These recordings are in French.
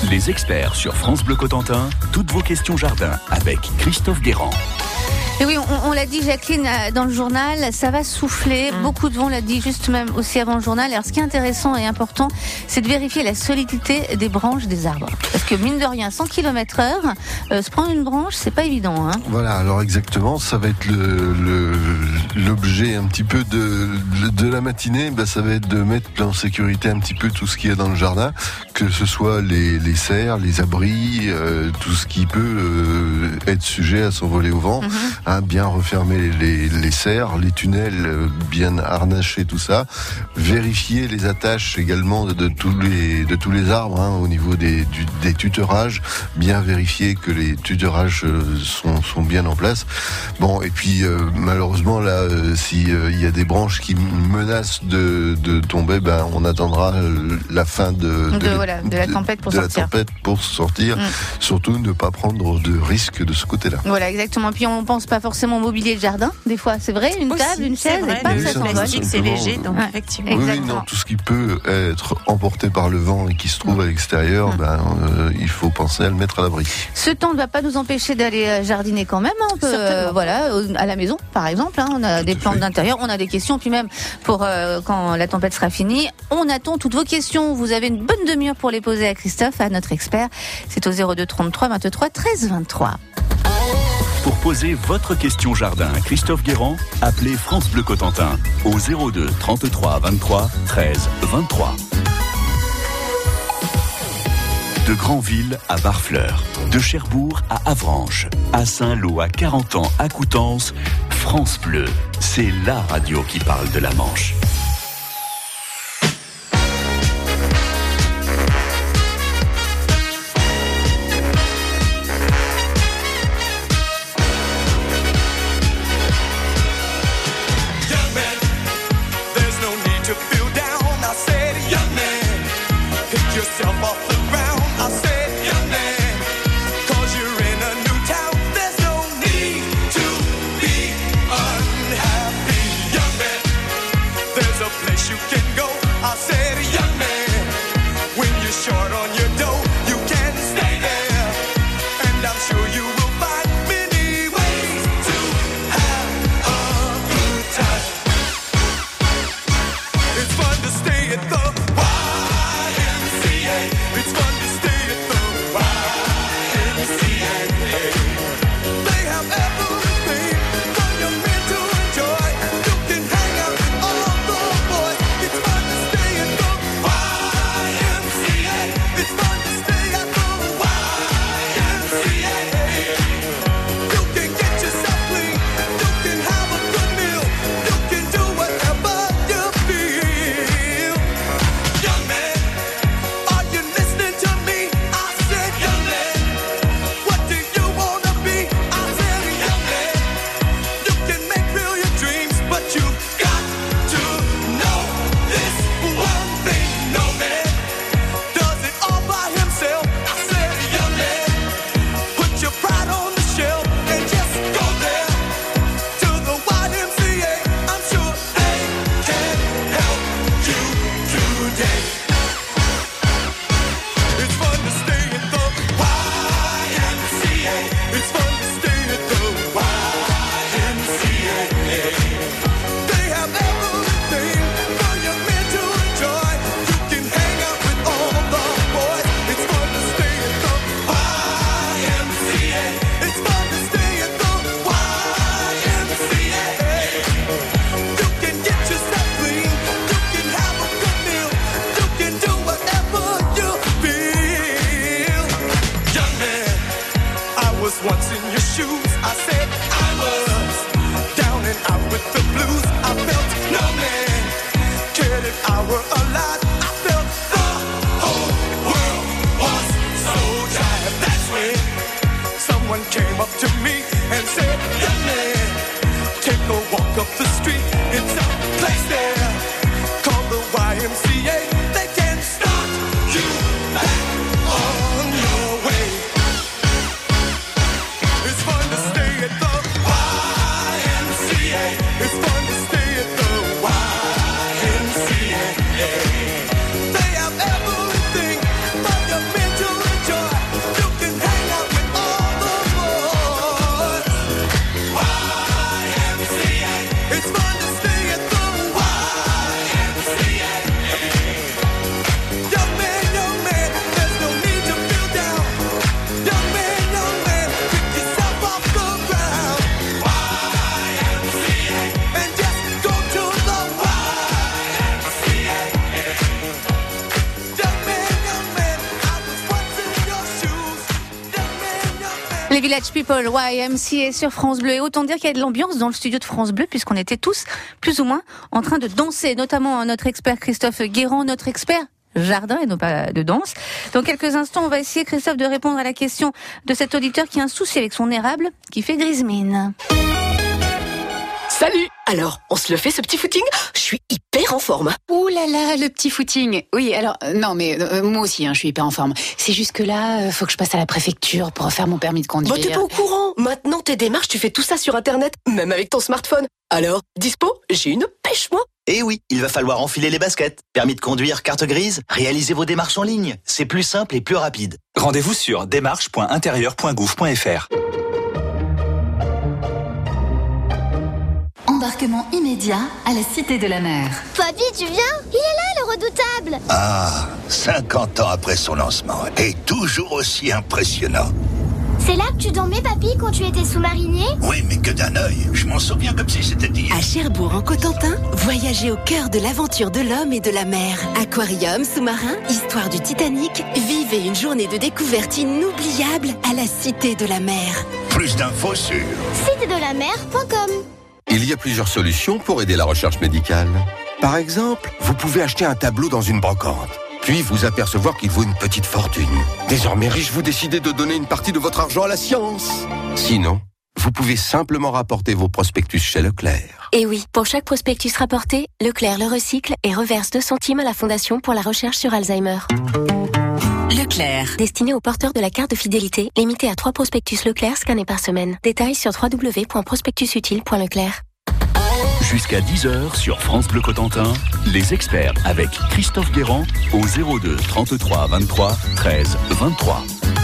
Les experts sur France Bleu Cotentin, toutes vos questions jardin avec Christophe Guérand. Et oui, on l'a dit, Jacqueline, dans le journal, ça va souffler. Beaucoup de vent, on l'a dit juste même aussi avant le journal. Alors, ce qui est intéressant et important, c'est de vérifier la solidité des branches des arbres. Parce que, mine de rien, 100 km/h, se prendre une branche, c'est pas évident, hein. Voilà, alors exactement, ça va être l'objet un petit peu de la matinée. Ça va être de mettre en sécurité un petit peu tout ce qu'il y a dans le jardin, que ce soit les serres, les abris, tout ce qui peut être sujet à s'envoler au vent. Bien refermer les serres, les tunnels, bien harnacher tout ça, vérifier les attaches également de tous les arbres, au niveau des tuteurages, bien vérifier que les tuteurages sont bien en place. Bon, et puis malheureusement là, s'il y a des branches qui menacent de tomber, on attendra la fin de la tempête pour sortir. Surtout ne pas prendre de risques de ce côté-là. Voilà, exactement. Puis on pense pas forcément au mobilier de jardin, des fois, c'est vrai, une table, une chaise, et pas ça s'envole. C'est léger, donc effectivement. Oui, non, tout ce qui peut être emporté par le vent et qui se trouve à l'extérieur, il faut penser à le mettre à l'abri. Ce temps ne va pas nous empêcher d'aller jardiner quand même, on peut, à la maison, par exemple, on a des plantes d'intérieur, on a des questions, puis même pour quand la tempête sera finie, on attend toutes vos questions. Vous avez une bonne demi-heure pour les poser à Christophe, à notre expert. C'est au 02 33 23 13 23. Pour poser votre question jardin à Christophe Guérand, appelez France Bleu Cotentin au 02 33 23 13 23. De Granville à Barfleur, de Cherbourg à Avranches, à Saint-Lô à 40 ans à Coutances, France Bleu, c'est la radio qui parle de la Manche. Listening to Les Village People, YMCA sur France Bleu. Et autant dire qu'il y a de l'ambiance dans le studio de France Bleu, puisqu'on était tous, plus ou moins, en train de danser. Notamment notre expert Christophe Guérand, notre expert jardin et non pas de danse. Dans quelques instants, on va essayer, Christophe, de répondre à la question de cet auditeur qui a un souci avec son érable, qui fait grise mine. Salut! Alors, on se le fait ce petit footing? Je suis hyper en forme. Ouh là là, le petit footing. Oui, alors, non mais moi aussi, je suis hyper en forme. C'est juste que là, faut que je passe à la préfecture pour refaire mon permis de conduire. Bah t'es pas au courant. Maintenant, tes démarches, tu fais tout ça sur Internet, même avec ton smartphone. Alors, dispo? J'ai une pêche, moi. Eh oui, il va falloir enfiler les baskets. Permis de conduire, carte grise, réalisez vos démarches en ligne. C'est plus simple et plus rapide. Rendez-vous sur démarche.intérieur.gouv.fr. Embarquement immédiat à la Cité de la Mer. Papy, tu viens? Il est là, le redoutable. Ah, 50 ans après son lancement, et toujours aussi impressionnant. C'est là que tu dormais, papy, quand tu étais sous-marinier? Oui, mais que d'un œil. Je m'en souviens comme si c'était hier. À Cherbourg, en Cotentin, voyagez au cœur de l'aventure de l'homme et de la mer. Aquarium, sous-marin, histoire du Titanic. Vivez une journée de découverte inoubliable à la Cité de la Mer. Plus d'infos sur citedelamer.com. Il y a plusieurs solutions pour aider la recherche médicale. Par exemple, vous pouvez acheter un tableau dans une brocante, puis vous apercevoir qu'il vaut une petite fortune. Désormais riche, vous décidez de donner une partie de votre argent à la science. Sinon, vous pouvez simplement rapporter vos prospectus chez Leclerc. Et oui, pour chaque prospectus rapporté, Leclerc le recycle et reverse 2 centimes à la Fondation pour la recherche sur Alzheimer. Leclerc. Destiné aux porteurs de la carte de fidélité, limité à 3 prospectus Leclerc scannés par semaine. Détails sur www.prospectusutile.leclerc. Jusqu'à 10h sur France Bleu Cotentin, les experts avec Christophe Guérand au 02 33 23 13 23.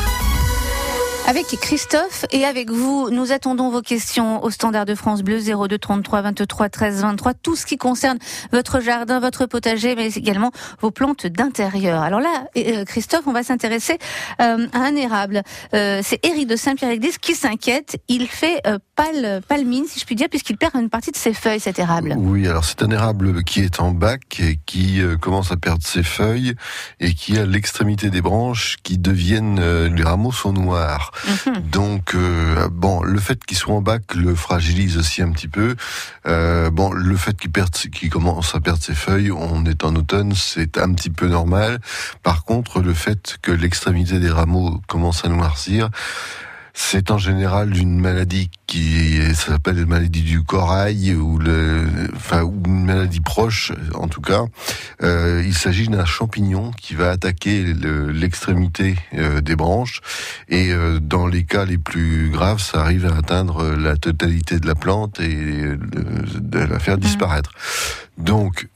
Avec Christophe et avec vous, nous attendons vos questions au standard de France Bleu 02 33 23 13 23. Tout ce qui concerne votre jardin, votre potager, mais également vos plantes d'intérieur. Alors là, Christophe, on va s'intéresser à un érable. C'est Éric de Saint-Pierre-l'Église qui s'inquiète. Il fait palmine, si je puis dire, puisqu'il perd une partie de ses feuilles, cet érable. Oui, alors c'est un érable qui est en bac et qui commence à perdre ses feuilles et qui a l'extrémité des branches qui deviennent, les rameaux sont noirs. Donc, le fait qu'il soit en bac le fragilise aussi un petit peu. Le fait qu'il commence à perdre ses feuilles, on est en automne, c'est un petit peu normal. Par contre, le fait que l'extrémité des rameaux commence à noircir, c'est en général une maladie qui s'appelle la maladie du corail ou une maladie proche, en tout cas. Il s'agit d'un champignon qui va attaquer l'extrémité des branches et dans les cas les plus graves, ça arrive à atteindre la totalité de la plante et de la faire disparaître. Donc,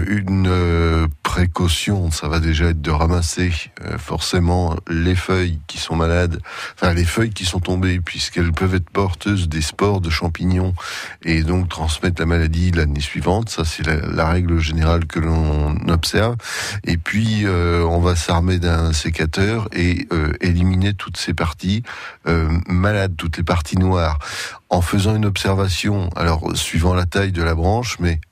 une précaution, ça va déjà être de ramasser forcément les feuilles qui sont malades, les feuilles qui sont tombées, puisqu'elles peuvent être porteuses des spores de champignons et donc transmettre la maladie l'année suivante. Ça, c'est la règle générale que l'on observe. Et puis, on va s'armer d'un sécateur et éliminer toutes ces parties malades, toutes les parties noires. En faisant une observation, alors suivant la taille de la branche, mais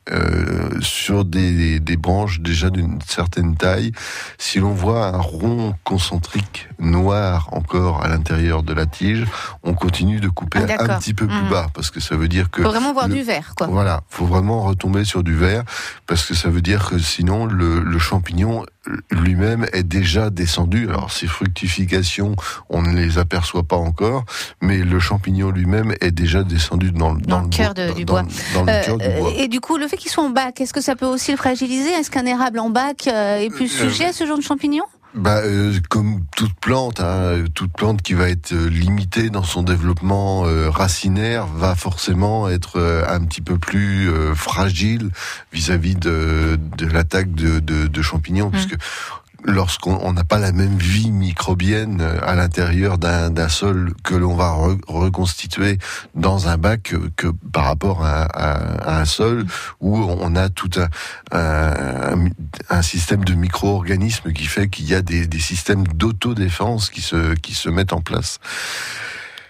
sur des branches déjà d'une certaine taille, si l'on voit un rond concentrique noir encore à l'intérieur de la tige, on continue de couper un petit peu plus bas, parce que ça veut dire que... Faut vraiment voir du vert, quoi. Voilà, faut vraiment retomber sur du vert, parce que ça veut dire que sinon le champignon lui-même est déjà descendu. Alors ces fructifications, on ne les aperçoit pas encore, mais le champignon lui-même est déjà descendu dans le cœur du bois. Dans le cœur du bois. Et du coup, le fait qu'il soit en bac, est-ce que ça peut aussi le fragiliser? Est-ce qu'un érable en bac est plus sujet à ce genre de champignon? Comme toute plante qui va être limitée dans son développement racinaire va forcément être un petit peu plus fragile vis-à-vis de l'attaque de champignons, puisque lorsqu'on n'a pas la même vie microbienne à l'intérieur d'un sol que l'on va reconstituer dans un bac que par rapport à un sol où on a tout un système de micro-organismes qui fait qu'il y a des systèmes d'autodéfense qui se mettent en place.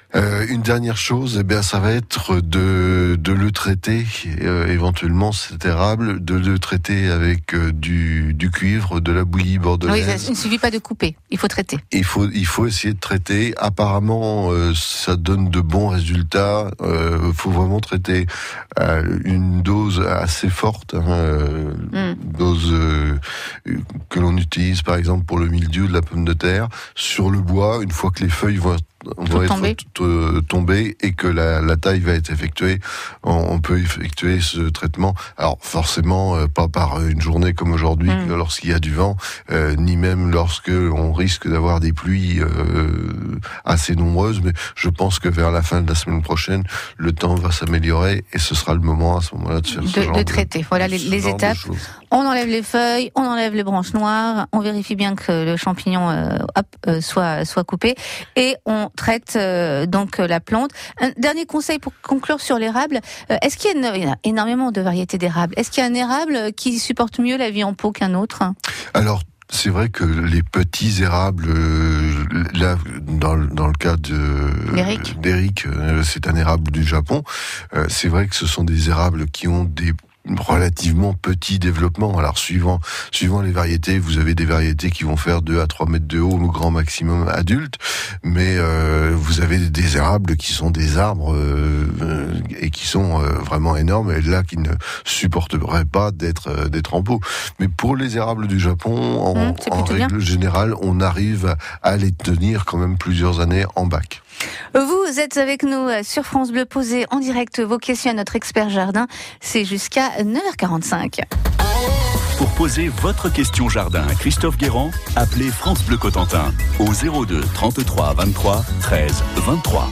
Une dernière chose, ça va être de le traiter, éventuellement cet érable, de le traiter avec du cuivre, de la bouillie bordelaise. Oui, il ne suffit pas de couper, il faut traiter. Il faut essayer de traiter. Apparemment, ça donne de bons résultats. Faut vraiment traiter une dose assez forte, dose que l'on utilise par exemple pour le mildiou de la pomme de terre, sur le bois, une fois que les feuilles vont être tombées et que la taille va être effectuée, on peut effectuer ce traitement. Alors forcément pas par une journée comme aujourd'hui, lorsqu'il y a du vent, ni même lorsque on risque d'avoir des pluies assez nombreuses, mais je pense que vers la fin de la semaine prochaine, le temps va s'améliorer et ce sera le moment à ce moment-là de faire ce genre de traiter. Voilà les étapes. On enlève les feuilles, on enlève les branches noires, on vérifie bien que le champignon soit coupé et on traite donc la plante. Un dernier conseil pour conclure sur l'érable. Est-ce qu'il y a énormément de variétés d'érables? Est-ce qu'il y a un érable qui supporte mieux la vie en pot qu'un autre? Alors, c'est vrai que les petits érables, là, dans le cas d'Eric, c'est un érable du Japon. C'est vrai que ce sont des érables qui ont des relativement petit développement. Alors suivant les variétés, vous avez des variétés qui vont faire 2 à 3 mètres de haut au grand maximum adulte, mais vous avez des érables qui sont des arbres et qui sont vraiment énormes et là qui ne supporteraient pas d'être en pot. Mais pour les érables du Japon, en règle générale, on arrive à les tenir quand même plusieurs années en bac. Vous êtes avec nous sur France Bleu, posez en direct vos questions à notre expert jardin. C'est jusqu'à 9h45. Pour poser votre question jardin à Christophe Guérand, appelez France Bleu Cotentin au 02 33 23 13 23.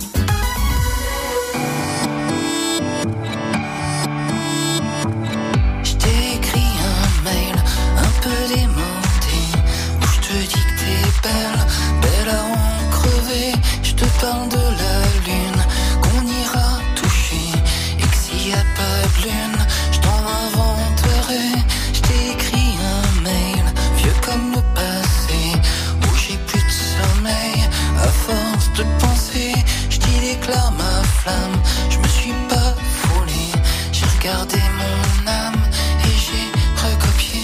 Je t'ai écrit un mail un peu démonté où je te dis que t'es belle à en crever. Je te parle de la lune qu'on ira toucher et que s'il y a pas de lune, je t'en inventerai. Je t'ai écrit un mail vieux comme le passé où j'ai plus de sommeil à force de penser. Je t'y déclare ma flamme, je me suis pas foulé. J'ai regardé mon âme et j'ai recopié.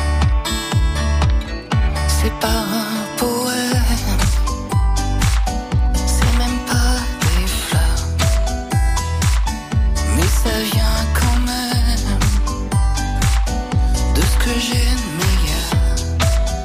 C'est pas un poème, ça vient quand même de ce que j'ai de meilleur.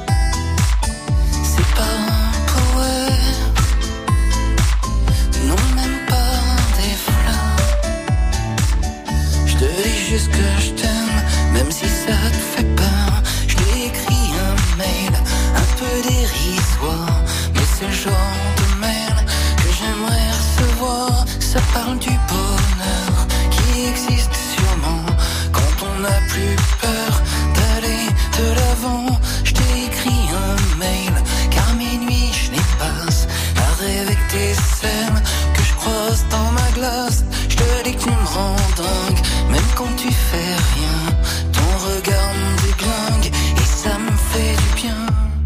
C'est pas un poème, non même pas des fleurs. Je te dis juste que je t'aime, même si ça te fait peur. Je t'ai écrit un mail un peu dérisoire, mais c'est le genre de mail que j'aimerais recevoir. Ça parle du bonheur qui existe sûrement quand on n'a plus peur d'aller de l'avant. Je t'ai écrit un mail car mes nuits je les passe à rêver que tes scènes que je croise dans ma glace. Je te dis que tu me rends dingue même quand tu fais rien. Ton regard me déglingue et ça me fait du bien.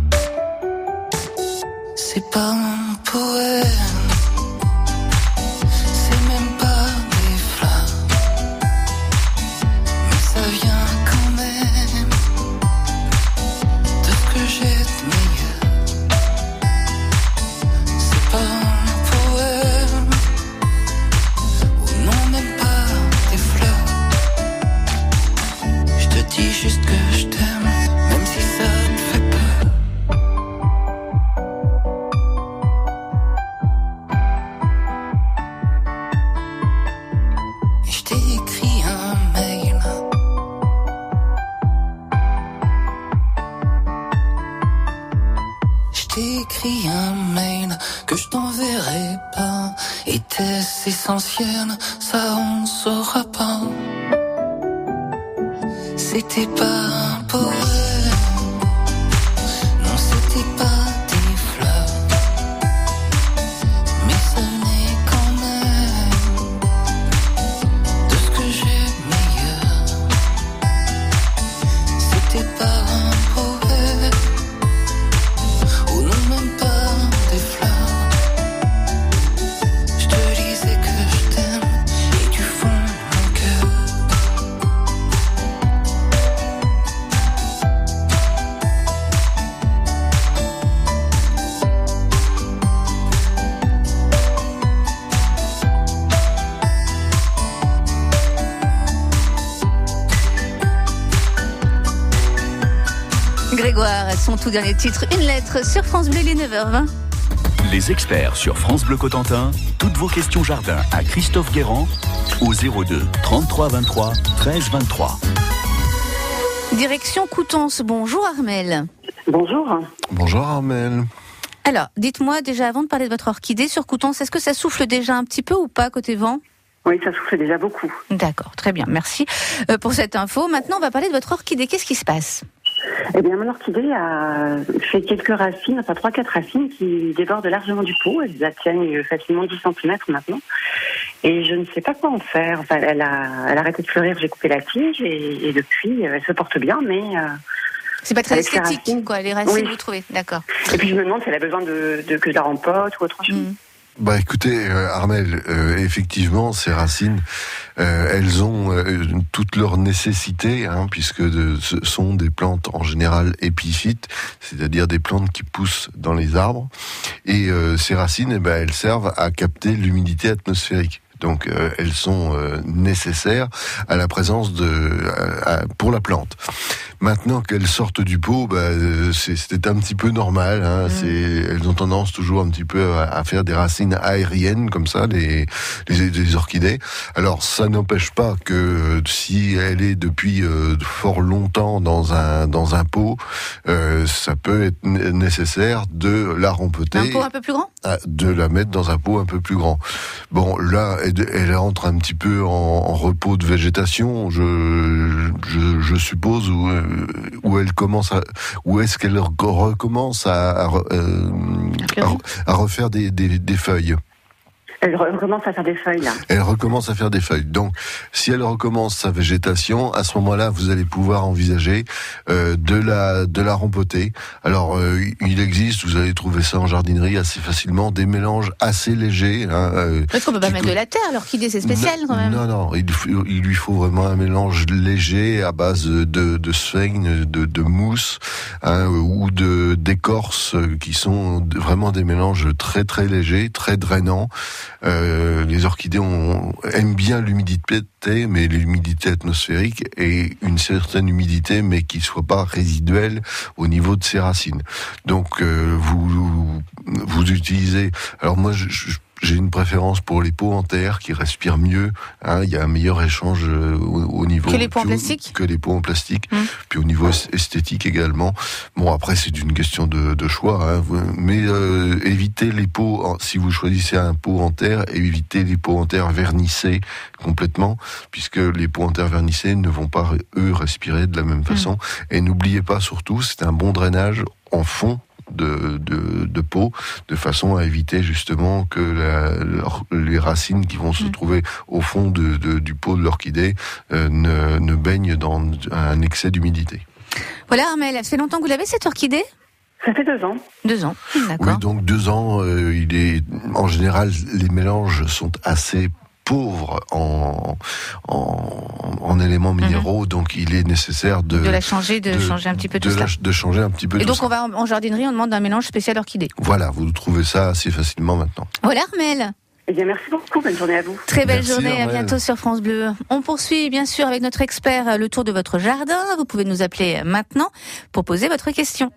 C'est pas un poème, essentiel, ça on saura pas. C'était pas un poème, non c'était pas des fleurs, mais ça venait quand même de ce que j'ai de meilleur. C'était pas un poème, ou non même pas des fleurs. Je te son tout dernier titre, Une lettre, sur France Bleu, les 9h20. Les experts sur France Bleu Cotentin, toutes vos questions jardin à Christophe Guérand au 02 33 23 13 23. Direction Coutances. Bonjour Armel. Bonjour. Bonjour Armel. Alors, dites-moi déjà avant de parler de votre orchidée sur Coutances, est-ce que ça souffle déjà un petit peu ou pas côté vent ? Oui, ça souffle déjà beaucoup. D'accord, très bien, merci pour cette info. Maintenant, on va parler de votre orchidée. Qu'est-ce qui se passe ? Eh bien, mon orchidée a fait quelques racines, enfin 3-4 racines qui débordent largement du pot. Elles atteignent facilement 10 cm maintenant. Et je ne sais pas quoi en faire. Enfin, elle a arrêté de fleurir, j'ai coupé la tige et depuis, elle se porte bien, mais... c'est pas très esthétique, quoi, les racines, oui. Vous trouvez, d'accord. Et puis je me demande si elle a besoin que je la rempote ou autre chose. Bah écoutez, Armel, effectivement, ces racines, elles ont toutes leurs nécessités, puisque ce sont des plantes en général épiphytes, c'est-à-dire des plantes qui poussent dans les arbres. Et ces racines, elles servent à capter l'humidité atmosphérique. Donc elles sont nécessaires à la présence pour la plante. Maintenant qu'elles sortent du pot, c'est un petit peu normal. Elles ont tendance toujours un petit peu à faire des racines aériennes comme ça, les orchidées. Alors ça n'empêche pas que si elle est depuis fort longtemps dans un pot, ça peut être nécessaire de la rempoter. Un pot un peu plus grand ? De la mettre dans un pot un peu plus grand. Bon, là, elle entre un petit peu en repos de végétation, je suppose, où elle commence où est-ce qu'elle recommence à refaire des feuilles. Elle recommence à faire des feuilles, là. Elle recommence à faire des feuilles. Donc, si elle recommence sa végétation, à ce moment-là, vous allez pouvoir envisager de la rempoter. Alors, il existe, vous allez trouver ça en jardinerie assez facilement, des mélanges assez légers. Est-ce qu'on peut pas mettre de la terre ? L'orchidée, c'est spécial, quand même. Non, il lui faut vraiment un mélange léger à base de sphène, de mousse, ou d'écorce, qui sont vraiment des mélanges très très légers, très drainants. Les orchidées aiment bien l'humidité, mais l'humidité atmosphérique et une certaine humidité, mais qui soit pas résiduelle au niveau de ses racines. Donc vous utilisez. Alors moi, j'ai une préférence pour les pots en terre qui respirent mieux. Il y a un meilleur échange au niveau... Que les pots en plastique ? Que les pots en plastique. Puis au niveau esthétique également. Bon, après, c'est une question de choix. Mais évitez les pots... Si vous choisissez un pot en terre, évitez les pots en terre vernissés complètement, puisque les pots en terre vernissés ne vont pas, eux, respirer de la même façon. Et n'oubliez pas, surtout, c'est un bon drainage en fond de pot, de façon à éviter justement que les racines qui vont se trouver au fond du pot de l'orchidée ne baignent dans un excès d'humidité. Voilà Armel, ça fait longtemps que vous l'avez cette orchidée ? Ça fait 2 ans. 2 ans, d'accord. Oui, donc 2 ans, en général, les mélanges sont assez pauvre en éléments minéraux, donc il est nécessaire de changer un petit peu tout ça. De changer un petit peu. Et tout donc ça. on va en jardinerie, on demande un mélange spécial orchidée. Voilà, vous trouvez ça assez facilement maintenant. Voilà Armel. Eh bien, merci beaucoup. Bonne journée à vous. Très belle journée. Armel. À bientôt sur France Bleu. On poursuit, bien sûr, avec notre expert le tour de votre jardin. Vous pouvez nous appeler maintenant pour poser votre question.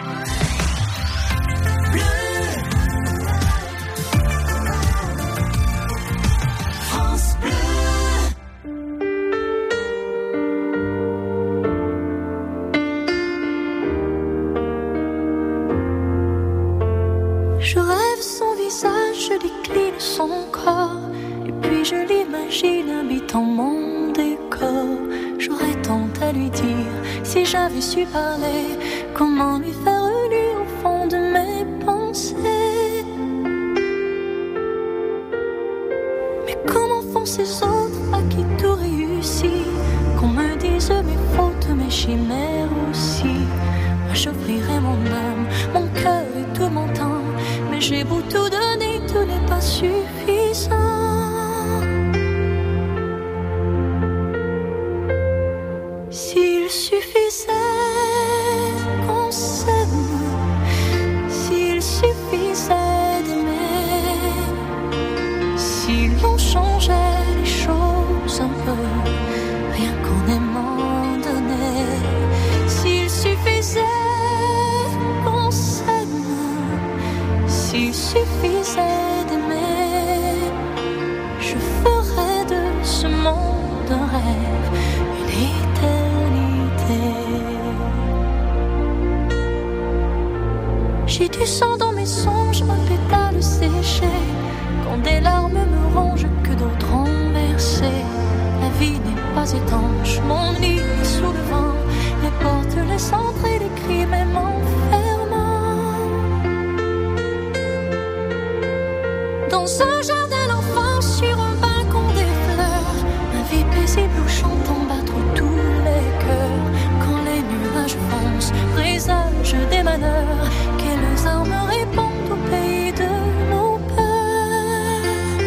Je rêve son visage, je décline son corps, et puis je l'imagine habitant mon décor. J'aurais tant à lui dire, si j'avais su parler, comment lui faire lire au fond de mes pensées. Mais comment font ces autres à qui tout réussit, qu'on me dise mes fautes, mes chimères aussi. Moi j'offrirai mon âme, mon cœur et tout mon temps, mais j'ai beau tout donner, tout n'est pas suffisant. S'il suffisait qu'on s'aime, s'il suffisait d'aimer, si l'on changeait les choses un peu, rien qu'en aimant donner, s'il suffisait S'il suffisait d'aimer, je ferais de ce monde un rêve, une éternité. J'ai du sang dans mes songes, un pétale séché. Quand des larmes me rongent, que d'autres ont versé. La vie n'est pas étanche, mon nid est sous le vent. Les portes laissent entrer les cris, mais m'enfermant. Dans un jardin d'enfance, sur un balcon des fleurs, ma vie paisible où j'entends battre tous les cœurs. Quand les nuages foncent, présage des malheurs, quelles armes répondent au pays de nos peurs.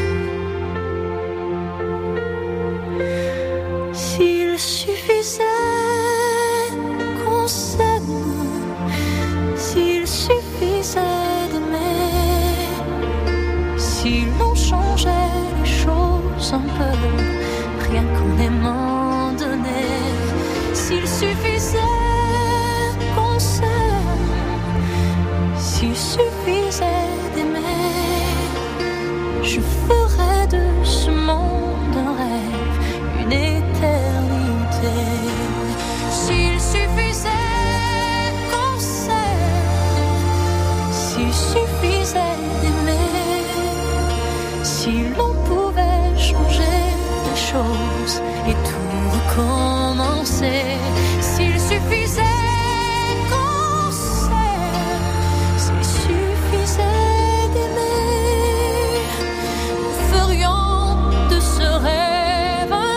S'il suffisait qu'on s'aime, s'il suffisait d'aimer, si l'on changeait les choses un peu, rien qu'en aimant donner, s'il suffisait qu'on s'aime, s'il suffisait d'aimer, je ferais de ce monde un rêve, une éternité. S'il suffisait qu'on s'aime, s'il suffisait d'aimer, si l'on pouvait changer les choses et tout recommencer, s'il suffisait qu'on s'aime, s'il suffisait d'aimer, nous ferions de ce rêve un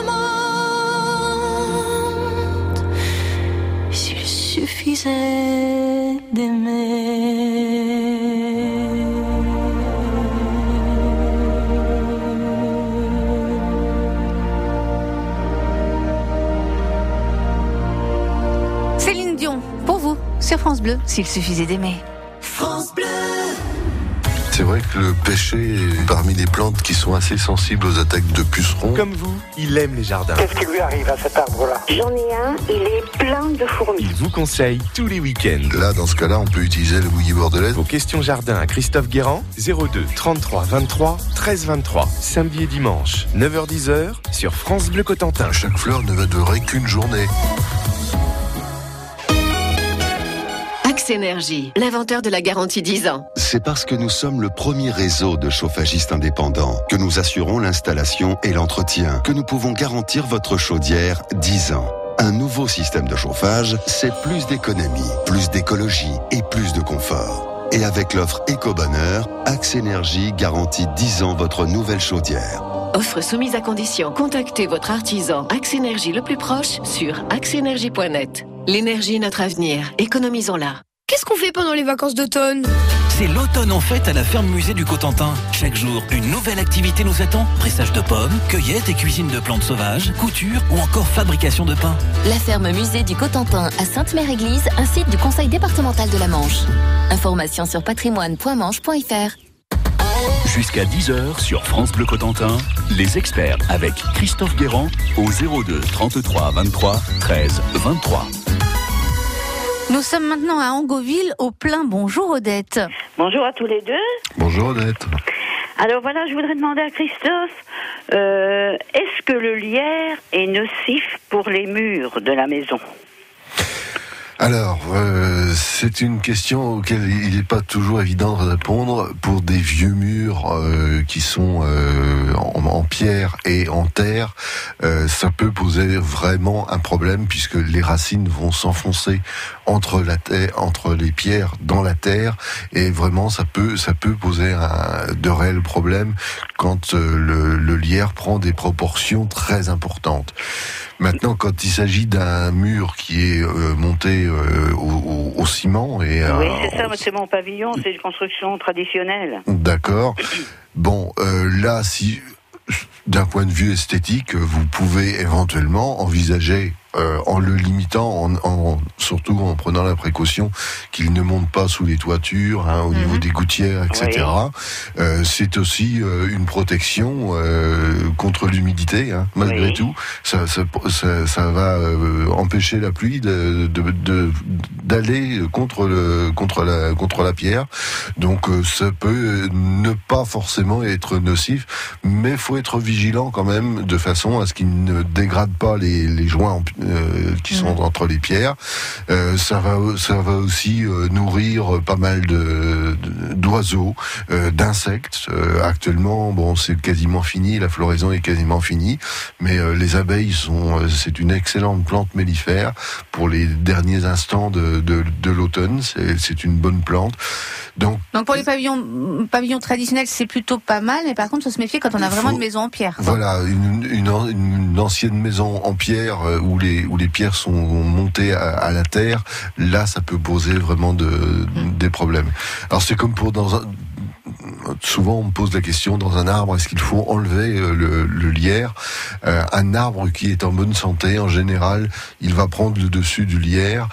monde. S'il suffisait d'aimer. Céline Dion, pour vous, sur France Bleu, s'il suffisait d'aimer. France Bleu. C'est vrai que le pêcher est parmi les plantes qui sont assez sensibles aux attaques de pucerons. Comme vous, il aime les jardins. Qu'est-ce qui lui arrive à cet arbre-là? J'en ai un, il est plein de fourmis. Il vous conseille tous les week-ends. Là, dans ce cas-là, on peut utiliser le bouilli bordelaise. Vos questions jardin à Christophe Guérand, 02 33 23 13 23. Samedi et dimanche, 9h-10h, sur France Bleu Cotentin. Chaque fleur ne va durer qu'une journée. Axe Énergie, l'inventeur de la garantie 10 ans. C'est parce que nous sommes le premier réseau de chauffagistes indépendants que nous assurons l'installation et l'entretien, que nous pouvons garantir votre chaudière 10 ans. Un nouveau système de chauffage, c'est plus d'économie, plus d'écologie et plus de confort. Et avec l'offre Éco-Bonheur, Axe Énergie garantit 10 ans votre nouvelle chaudière. Offre soumise à condition. Contactez votre artisan Axe Énergie le plus proche sur axenergie.net. L'énergie est notre avenir. Économisons-la. Qu'est-ce qu'on fait pendant les vacances d'automne ? C'est l'automne en fête à la ferme musée du Cotentin. Chaque jour, une nouvelle activité nous attend. Pressage de pommes, cueillette et cuisine de plantes sauvages, couture ou encore fabrication de pain. La ferme musée du Cotentin à Sainte-Mère-Église, un site du conseil départemental de la Manche. Information sur patrimoine.manche.fr. Jusqu'à 10h sur France Bleu Cotentin, les experts avec Christophe Guérand au 02 33 23 13 23. Nous sommes maintenant à Angoville, au Plein. Bonjour Odette. Bonjour à tous les deux. Bonjour Odette. Alors voilà, je voudrais demander à Christophe, est-ce que le lierre est nocif pour les murs de la maison ? Alors, c'est une question auquel il n'est pas toujours évident de répondre. Pour des vieux murs qui sont en pierre et en terre, ça peut poser vraiment un problème puisque les racines vont s'enfoncer entre les pierres dans la terre et vraiment ça peut poser de réels problèmes quand le lierre prend des proportions très importantes. Maintenant, quand il s'agit d'un mur qui est monté au ciment et oui, c'est ça. C'est mon pavillon, c'est une construction traditionnelle. D'accord. Bon, là, si d'un point de vue esthétique, vous pouvez éventuellement envisager en le limitant, surtout en prenant la précaution qu'il ne monte pas sous les toitures, au niveau des gouttières, etc. Oui. C'est aussi une protection contre l'humidité, malgré tout. Ça va empêcher la pluie d'aller contre la pierre. Donc ça peut ne pas forcément être nocif, mais il faut être vigilant quand même de façon à ce qu'il ne dégrade pas les joints qui sont entre les pierres. Ça va aussi nourrir pas mal d'oiseaux, d'insectes. Actuellement, c'est quasiment fini, la floraison est quasiment finie, mais les abeilles c'est une excellente plante mellifère pour les derniers instants de l'automne. C'est une bonne plante. Donc pour les pavillons traditionnels, c'est plutôt pas mal, mais par contre, il faut se méfier quand on a vraiment une maison en pierre. Voilà, une ancienne maison en pierre où les pierres sont montées à la terre, là, ça peut poser vraiment des problèmes. Alors c'est comme souvent on me pose la question, dans un arbre, est-ce qu'il faut enlever le lierre? Un arbre qui est en bonne santé, en général, il va prendre le dessus du lierre.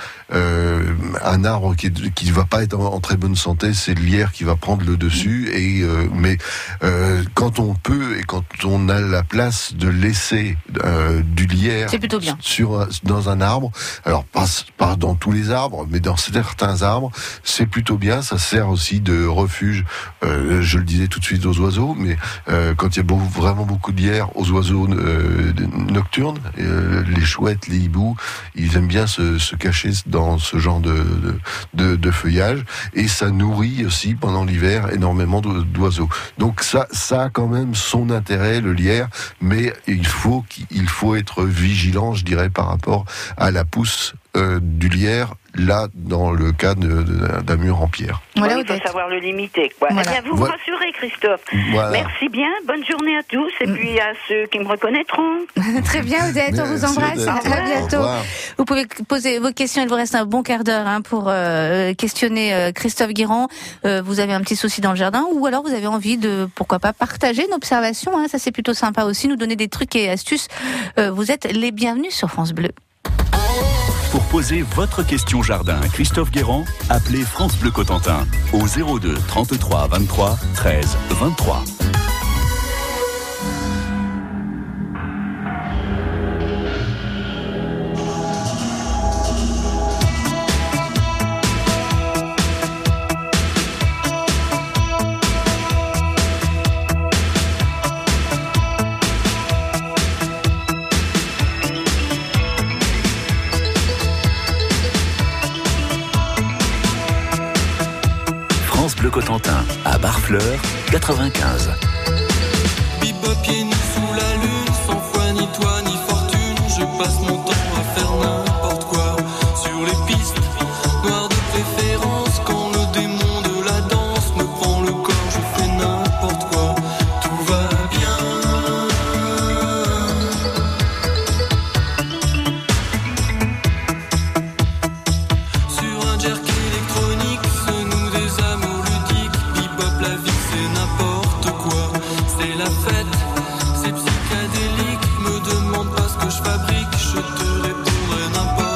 Un arbre qui ne va pas être en très bonne santé, c'est le lierre qui va prendre le dessus. Mais quand on peut et quand on a la place de laisser du lierre, c'est plutôt bien. Dans un arbre, alors pas dans tous les arbres, mais dans certains arbres, c'est plutôt bien. Ça sert aussi de refuge. Je le disais tout de suite aux oiseaux, mais quand il y a vraiment beaucoup de lierre, aux oiseaux nocturnes, les chouettes, les hiboux, ils aiment bien se cacher dans ce genre de feuillage, et ça nourrit aussi pendant l'hiver énormément d'oiseaux. Donc ça a quand même son intérêt, le lierre, mais il faut être vigilant, je dirais, par rapport à la pousse du lierre, là, dans le cas d'un mur en pierre. Voilà, il faut savoir le limiter, quoi. Voilà. Eh bien, vous me rassurez, Christophe. Voilà. Merci bien, bonne journée à tous, et puis à ceux qui me reconnaîtront. Très bien, Odette, on vous embrasse. À bientôt. Vous pouvez poser vos questions, il vous reste un bon quart d'heure pour questionner Christophe Guérand. Vous avez un petit souci dans le jardin, ou alors vous avez envie de, pourquoi pas, partager une observation, ça c'est plutôt sympa aussi, nous donner des trucs et astuces. Vous êtes les bienvenus sur France Bleu. Pour poser votre question jardin à Christophe Guérand, appelez France Bleu Cotentin au 02 33 23 13 23. Le Cotentin à Barfleur 95. Bebop pieds nus sous la lune, sans foi ni toi ni fortune, je passe mon temps à faire n'importe quoi sur les pistes noires de préférence. Quand le démon de la danse me prend le corps, je fais n'importe quoi, tout va bien. Sur un jerk électronique se nouent des amours. La vie c'est n'importe quoi, c'est la fête, c'est psychédélique. Me demande pas ce que je fabrique, je te répondrai n'importe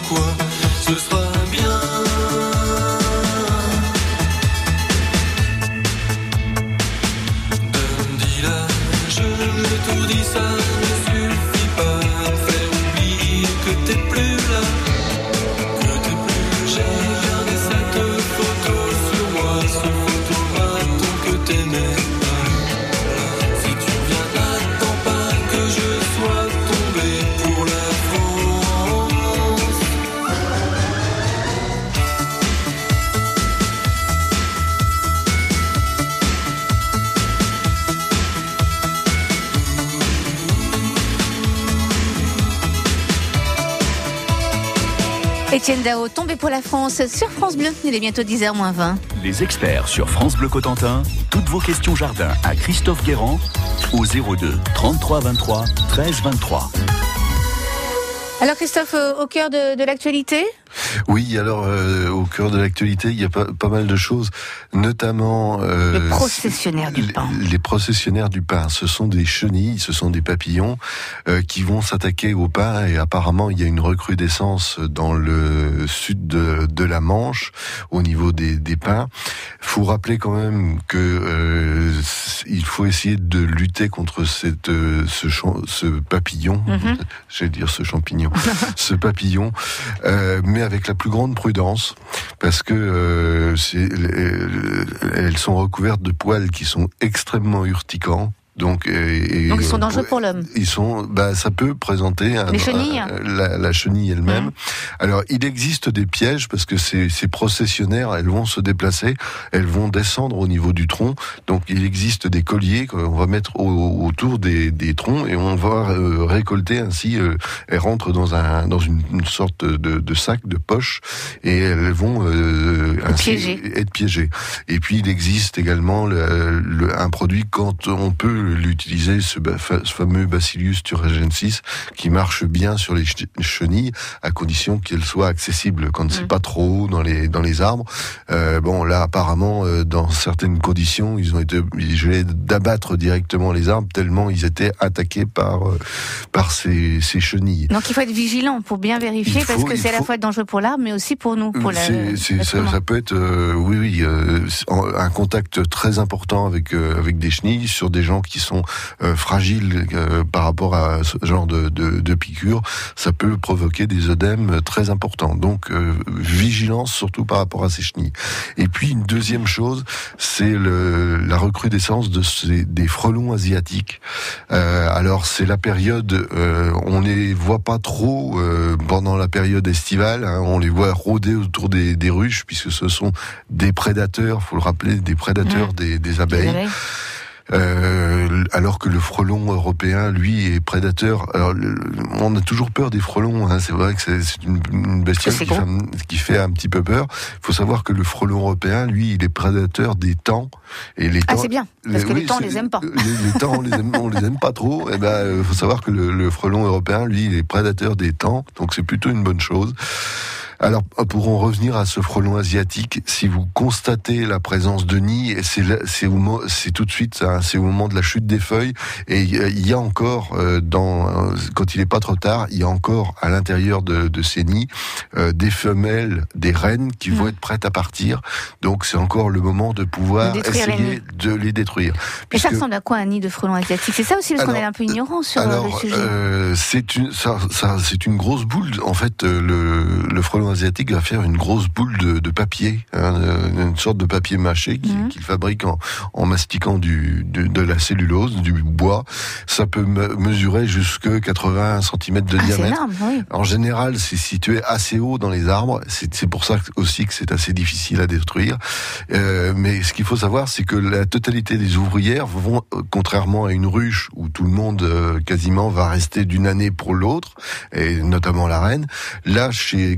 quoi, ce sera bien. Dis-la, je tout dis, ça ne suffit pas à faire oublier que t'es plus là. J'ai gardé cette photo sur moi, ce photomaton que t'aimais pas. Si tu viens, n'attends pas que je sois tombé pour la France. Étienne Dao, tombé pour la France sur France Bleu. Il est bientôt 10h-20. Les experts sur France Bleu Cotentin, toutes vos questions jardin à Christophe Guérand au 02 33 23 13 23. Alors Christophe, au cœur de l'actualité ? Oui, alors au cœur de l'actualité, il y a pas mal de choses, notamment le processionnaire du pain. Les processionnaires du pain, ce sont des chenilles, ce sont des papillons qui vont s'attaquer au pain, et apparemment il y a une recrudescence dans le sud de la Manche au niveau des pins. Faut rappeler quand même que il faut essayer de lutter contre ce papillon, j'allais dire ce champignon, ce papillon, mais avec la plus grande prudence, parce que elles sont recouvertes de poils qui sont extrêmement urticants. Donc ils sont dangereux pour l'homme. Ça peut présenter les chenilles. La chenille elle-même. Alors il existe des pièges, parce que ces processionnaires, elles vont se déplacer, elles vont descendre au niveau du tronc. Donc il existe des colliers qu'on va mettre autour des troncs, et on va récolter ainsi. Elles rentrent dans une sorte de sac, de poche, et elles vont être piégées. Et puis il existe également un produit, quand on peut l'utiliser, ce fameux Bacillus thuringiensis, qui marche bien sur les chenilles, à condition qu'elles soient accessibles quand c'est pas trop haut dans les arbres. Là apparemment, dans certaines conditions, ils ont été obligés d'abattre directement les arbres, tellement ils étaient attaqués par ces chenilles. Donc il faut être vigilant pour bien vérifier, parce que c'est à la fois dangereux pour l'arbre, mais aussi pour nous. Ça peut être un contact très important avec des chenilles sur des gens qui sont fragiles par rapport à ce genre de piqûres. Ça peut provoquer des œdèmes très importants. Donc vigilance surtout par rapport à ces chenilles. Et puis une deuxième chose, c'est la recrudescence des frelons asiatiques. Alors c'est la période, on les voit pas trop pendant la période estivale, on les voit rôder autour des ruches, puisque ce sont des prédateurs, faut le rappeler, des prédateurs des abeilles. Alors que le frelon européen, lui, est prédateur. Alors, on a toujours peur des frelons, c'est vrai que c'est une bestiole qui fait un petit peu peur. Il faut savoir que le frelon européen, lui, il est prédateur des taons. Et les taons, c'est bien, parce que les taons, on les aime pas. Les taons, on les aime pas trop. Il faut savoir que le frelon européen, lui, il est prédateur des taons, donc c'est plutôt une bonne chose. Alors, pour en revenir à ce frelon asiatique, si vous constatez la présence de nids, c'est tout de suite, c'est au moment de la chute des feuilles, et il y a encore, quand il n'est pas trop tard, il y a encore à l'intérieur de ces nids des femelles, des reines qui vont être prêtes à partir. Donc, c'est encore le moment de pouvoir essayer de les détruire. Et ça ressemble à quoi un nid de frelon asiatique ? C'est ça aussi, parce qu'on est un peu ignorant sur le sujet. C'est une grosse boule. En fait, le frelon asiatique va faire une grosse boule de papier, une sorte de papier mâché qu'il fabrique en mastiquant de la cellulose, du bois. Ça peut mesurer jusque 80 cm de diamètre. C'est énorme, oui. En général, c'est situé assez haut dans les arbres. C'est pour ça aussi que c'est assez difficile à détruire. Mais ce qu'il faut savoir, c'est que la totalité des ouvrières vont, contrairement à une ruche où tout le monde quasiment va rester d'une année pour l'autre, et notamment la reine, là, comme chez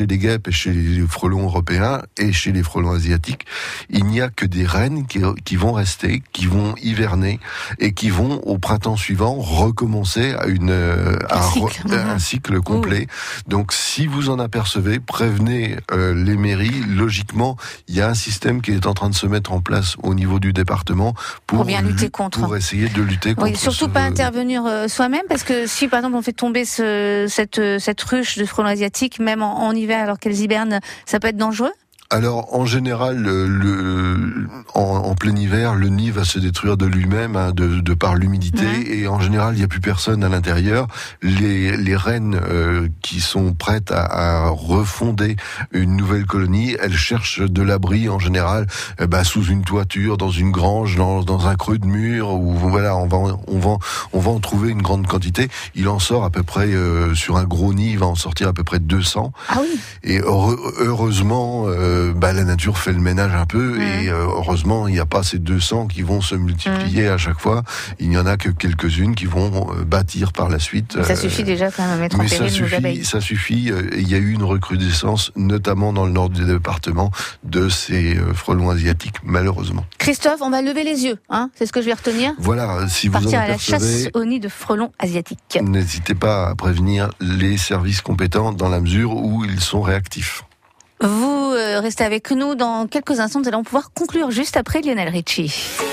des guêpes et chez les frelons européens et chez les frelons asiatiques, il n'y a que des reines qui vont rester, qui vont hiverner et qui vont au printemps suivant recommencer à un cycle complet. Donc si vous en apercevez, prévenez les mairies. Logiquement, il y a un système qui est en train de se mettre en place au niveau du département pour bien lutter contre. Pour essayer de lutter contre. Oui, surtout pas intervenir soi-même, parce que si par exemple on fait tomber cette ruche de frelons asiatiques, même en hiver alors qu'elles hibernent, ça peut être dangereux? Alors, en général, en plein hiver, le nid va se détruire de lui-même, de par l'humidité, et en général, il n'y a plus personne à l'intérieur. Les reines qui sont prêtes à refonder une nouvelle colonie, elles cherchent de l'abri en général, sous une toiture, dans une grange, dans un creux de mur, où voilà, on va en trouver une grande quantité. Il en sort à peu près sur un gros nid, il va en sortir à peu près 200. Ah oui. Et heureusement. La nature fait le ménage un peu et heureusement il n'y a pas ces 200 qui vont se multiplier à chaque fois. Il n'y en a que quelques-unes qui vont bâtir par la suite. Ça suffit déjà quand même à mettre en péril nos abeilles. Ça suffit. Il y a eu une recrudescence, notamment dans le nord du département, de ces frelons asiatiques, malheureusement. Christophe, on va lever les yeux, hein, c'est ce que je vais retenir. Voilà, si vous en partir apercevez, à la chasse au nid de frelons asiatiques. N'hésitez pas à prévenir les services compétents dans la mesure où ils sont réactifs. Vous restez avec nous dans quelques instants, nous allons pouvoir conclure juste après Lionel Richie.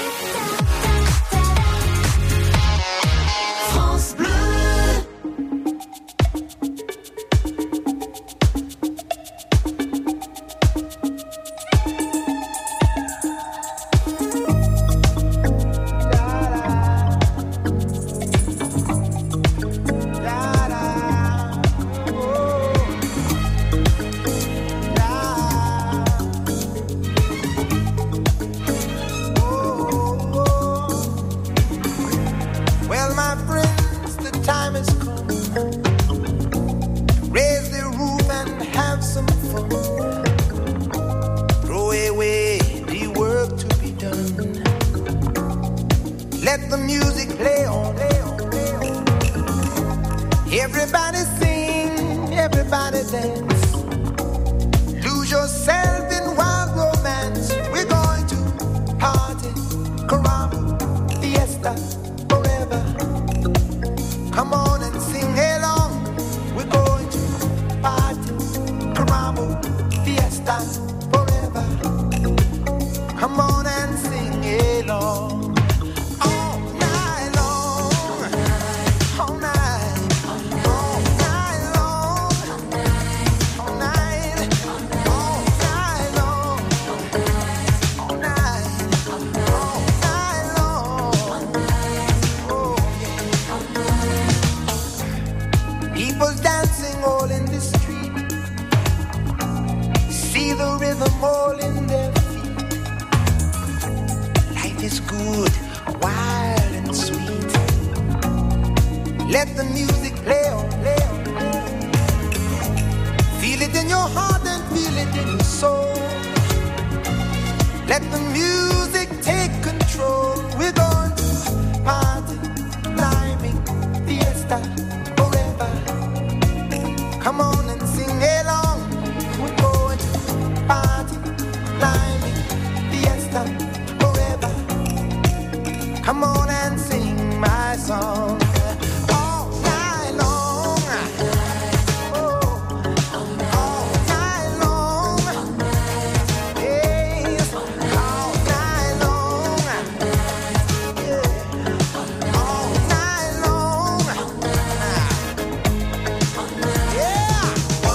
France Bleu. Let the music play on. Everybody sing, everybody dance. Lose yourself in wild romance. We're going to party, caramba, fiesta, forever. Come on and sing along. We're going to party, caramba, fiesta, forever. Come on and sing along. All in their feet. Life is good, wild and sweet. Let the music play on, play on, play on. Feel it in your heart and feel it in your soul. Let the music take control. We're going to party, climbing, fiesta, forever. Come on and sing along. We're going to party, climbing, fiesta, forever. Come on and sing my song. All night long. Oh, all night long. Yes, all night long. Yeah, all night long. Yeah.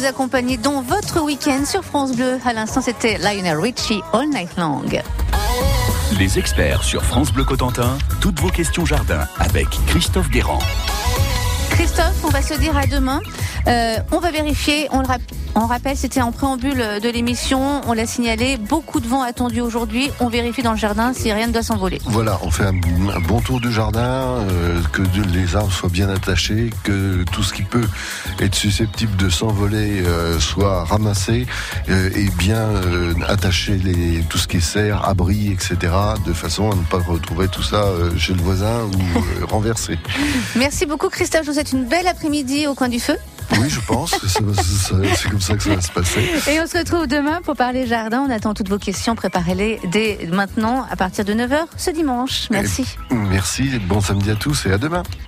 accompagner dans votre week-end sur France Bleu. À l'instant, c'était Lionel Richie, All Night Long. Les experts sur France Bleu Cotentin, toutes vos questions jardin avec Christophe Guérand. Christophe, on va se dire à demain. On va vérifier, on rappelle, c'était en préambule de l'émission, on l'a signalé, beaucoup de vent attendu aujourd'hui. On vérifie dans le jardin si rien ne doit s'envoler. Voilà, on fait un bon tour du jardin, que les arbres soient bien attachés, que tout ce qui peut être susceptible de s'envoler soit ramassé et bien attaché, tout ce qui est serre, abri, etc., de façon à ne pas retrouver tout ça chez le voisin ou renversé. Merci beaucoup Christophe, je vous souhaite une belle après-midi au coin du feu. Oui, je pense que c'est comme ça que ça va se passer. Et on se retrouve demain pour parler jardin. On attend toutes vos questions. Préparez-les dès maintenant à partir de 9h ce dimanche. Merci. Merci, bon samedi à tous et à demain.